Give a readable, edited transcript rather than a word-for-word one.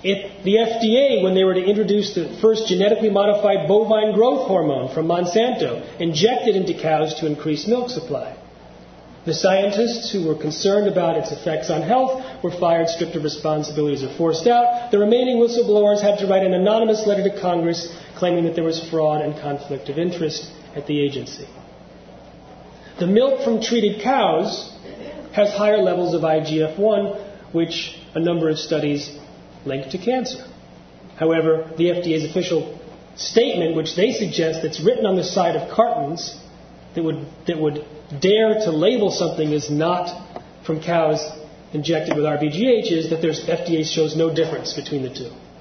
If the FDA, when they were to introduce the first genetically modified bovine growth hormone from Monsanto, injected into cows to increase milk supply. The scientists who were concerned about its effects on health were fired, stripped of responsibilities, or forced out. The remaining whistleblowers had to write an anonymous letter to Congress claiming that there was fraud and conflict of interest at the agency. The milk from treated cows has higher levels of IGF-1, which a number of studies link to cancer. However, the FDA's official statement, which they suggest that's written on the side of cartons that would dare to label something as not from cows injected with RBGH, is that FDA shows no difference between the two.